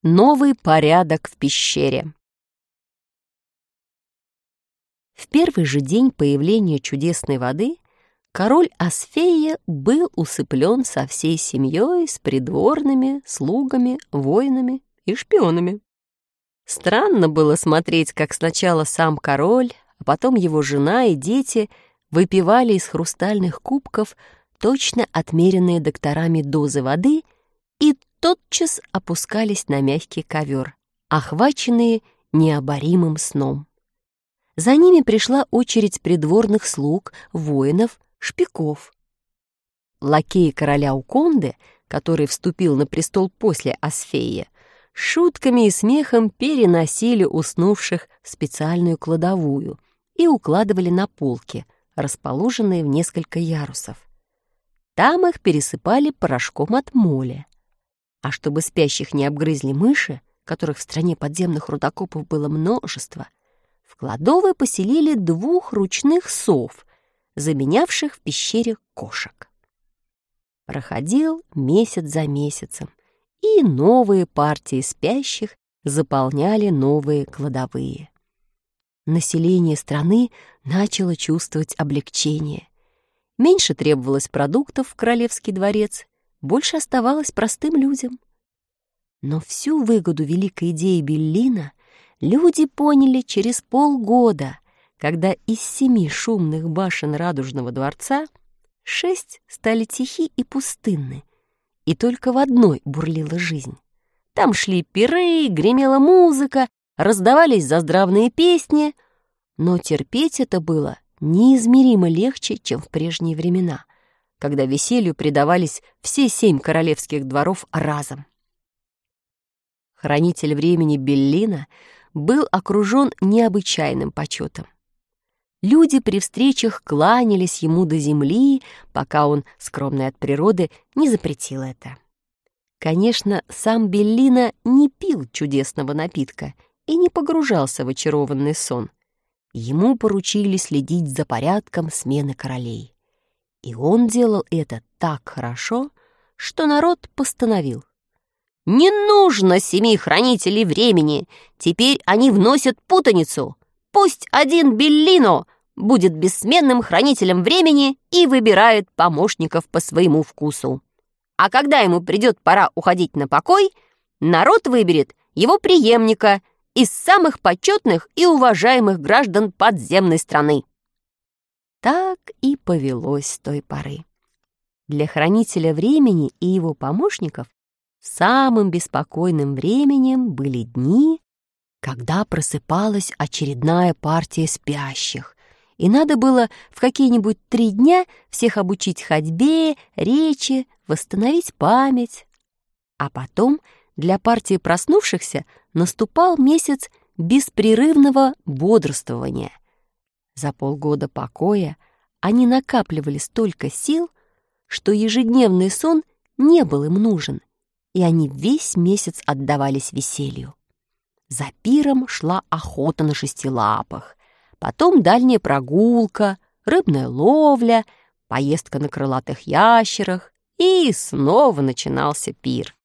Новый порядок в пещере. В первый же день появления чудесной воды король Асфея был усыплен со всей семьей, с придворными, слугами, воинами и шпионами. Странно было смотреть, как сначала сам король, а потом его жена и дети выпивали из хрустальных кубков точно отмеренные докторами дозы воды и тотчас опускались на мягкий ковер, охваченные необоримым сном. За ними пришла очередь придворных слуг, воинов, шпиков. Лакеи короля Уконды, который вступил на престол после Асфея, шутками и смехом переносили уснувших в специальную кладовую и укладывали на полки, расположенные в несколько ярусов. Там их пересыпали порошком от моли. А чтобы спящих не обгрызли мыши, которых в стране подземных рудокопов было множество, в кладовой поселили 2 ручных сов, заменявших в пещере кошек. Проходил месяц за месяцем, и новые партии спящих заполняли новые кладовые. Население страны начало чувствовать облегчение. Меньше требовалось продуктов в королевский дворец, больше оставалось простым людям. Но всю выгоду великой идеи Беллина люди поняли через полгода, когда из 7 шумных башен Радужного дворца 6 стали тихи и пустынны, и только в одной бурлила жизнь. Там шли пиры, гремела музыка, раздавались заздравные песни, но терпеть это было неизмеримо легче, чем в прежние времена, когда веселью предавались все 7 королевских дворов разом. Хранитель времени Беллина был окружен необычайным почетом. Люди при встречах кланялись ему до земли, пока он, скромный от природы, не запретил это. Конечно, сам Беллина не пил чудесного напитка и не погружался в очарованный сон. Ему поручили следить за порядком смены королей. И он делал это так хорошо, что народ постановил: «Не нужно 7 хранителей времени, теперь они вносят путаницу. Пусть один Беллино будет бессменным хранителем времени и выбирает помощников по своему вкусу. А когда ему придет пора уходить на покой, народ выберет его преемника из самых почетных и уважаемых граждан подземной страны». Так и повелось с той поры. Для хранителя времени и его помощников самым беспокойным временем были дни, когда просыпалась очередная партия спящих, и надо было в какие-нибудь 3 дня всех обучить ходьбе, речи, восстановить память. А потом для партии проснувшихся наступал месяц беспрерывного бодрствования. За полгода покоя они накапливали столько сил, что ежедневный сон не был им нужен, и они весь месяц отдавались веселью. За пиром шла охота на 6-лапых, потом дальняя прогулка, рыбная ловля, поездка на крылатых ящерах, и снова начинался пир.